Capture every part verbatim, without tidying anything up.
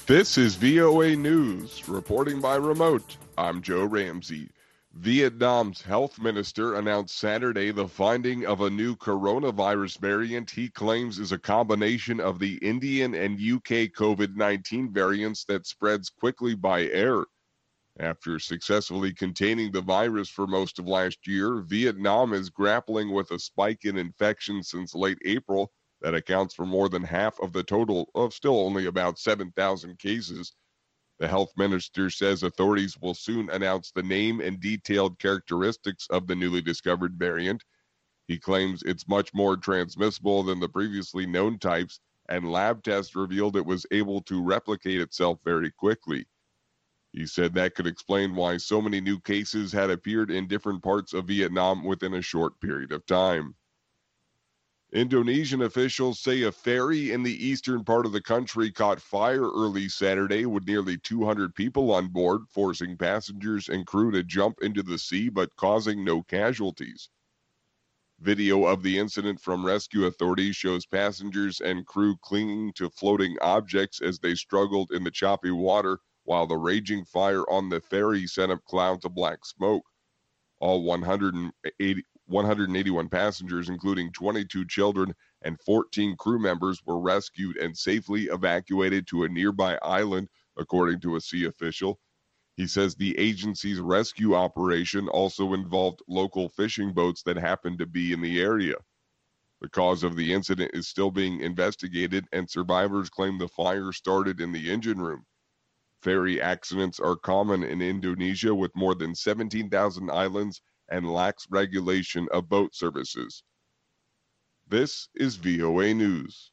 This is V O A News, reporting by remote. I'm Joe Ramsey. Vietnam's health minister announced Saturday the finding of a new coronavirus variant he claims is a combination of the Indian and U K COVID nineteen variants that spreads quickly by air. After successfully containing the virus for most of last year, Vietnam is grappling with a spike in infections since late April that accounts for more than half of the total of still only about seven thousand cases. The health minister says authorities will soon announce the name and detailed characteristics of the newly discovered variant. He claims it's much more transmissible than the previously known types, and lab tests revealed it was able to replicate itself very quickly. He said that could explain why so many new cases had appeared in different parts of Vietnam within a short period of time. Indonesian officials say a ferry in the eastern part of the country caught fire early Saturday with nearly two hundred people on board, forcing passengers and crew to jump into the sea but causing no casualties. Video of the incident from rescue authorities shows passengers and crew clinging to floating objects as they struggled in the choppy water, while the raging fire on the ferry sent up clouds of black smoke. All one hundred eighty one hundred eighty-one passengers, including twenty-two children and fourteen crew members, were rescued and safely evacuated to a nearby island, according to a sea official. He says the agency's rescue operation also involved local fishing boats that happened to be in the area. The cause of the incident is still being investigated, and survivors claim the fire started in the engine room. Ferry accidents are common in Indonesia, with more than seventeen thousand islands, and lax regulation of boat services. This is V O A News.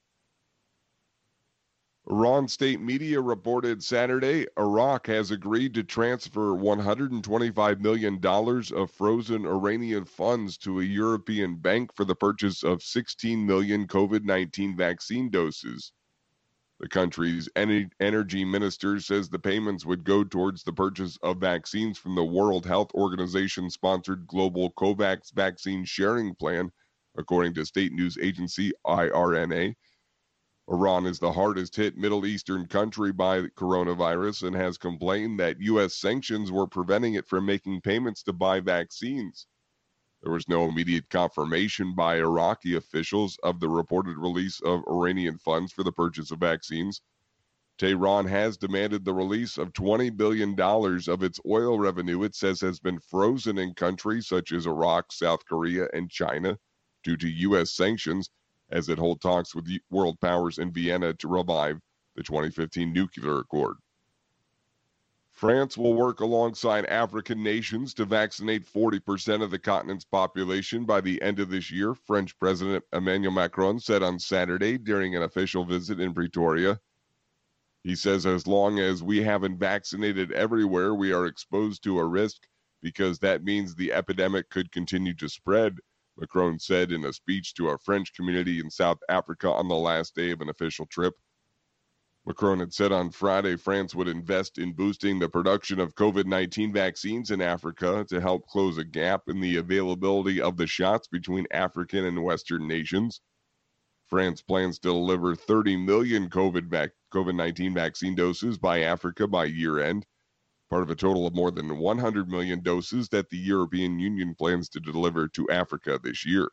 Iran state media reported Saturday Iraq has agreed to transfer one hundred twenty-five million dollars of frozen Iranian funds to a European bank for the purchase of sixteen million COVID nineteen vaccine doses. The country's energy minister says the payments would go towards the purchase of vaccines from the World Health Organization-sponsored Global COVAX Vaccine Sharing Plan, according to state news agency I R N A. Iran is the hardest-hit Middle Eastern country by coronavirus and has complained that U S sanctions were preventing it from making payments to buy vaccines. There was no immediate confirmation by Iraqi officials of the reported release of Iranian funds for the purchase of vaccines. Tehran has demanded the release of twenty billion dollars of its oil revenue it says has been frozen in countries such as Iraq, South Korea, and China due to U S sanctions, as it holds talks with world powers in Vienna to revive the twenty fifteen nuclear accord. France will work alongside African nations to vaccinate forty percent of the continent's population by the end of this year, French President Emmanuel Macron said on Saturday during an official visit in Pretoria. He says as long as we haven't vaccinated everywhere, we are exposed to a risk because that means the epidemic could continue to spread, Macron said in a speech to a French community in South Africa on the last day of an official trip. Macron had said on Friday France would invest in boosting the production of COVID nineteen vaccines in Africa to help close a gap in the availability of the shots between African and Western nations. France plans to deliver thirty million COVID vac- COVID nineteen vaccine doses by Africa by year end, part of a total of more than one hundred million doses that the European Union plans to deliver to Africa this year.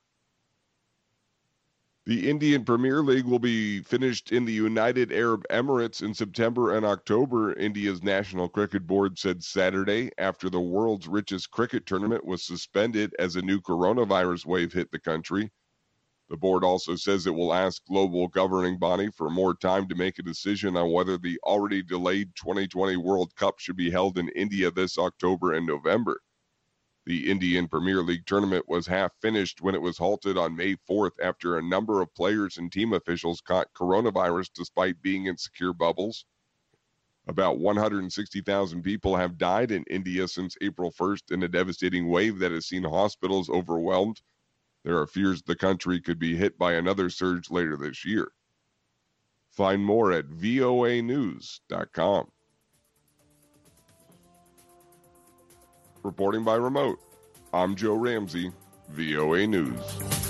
The Indian Premier League will be finished in the United Arab Emirates in September and October, India's National Cricket Board said Saturday, after the world's richest cricket tournament was suspended as a new coronavirus wave hit the country. The board also says it will ask global governing body for more time to make a decision on whether the already delayed twenty twenty World Cup should be held in India this October and November. The Indian Premier League tournament was half finished when it was halted on May fourth after a number of players and team officials caught coronavirus despite being in secure bubbles. About one hundred sixty thousand people have died in India since April first in a devastating wave that has seen hospitals overwhelmed. There are fears the country could be hit by another surge later this year. Find more at V O A news dot com. Reporting by remote, I'm Joe Ramsey, V O A News.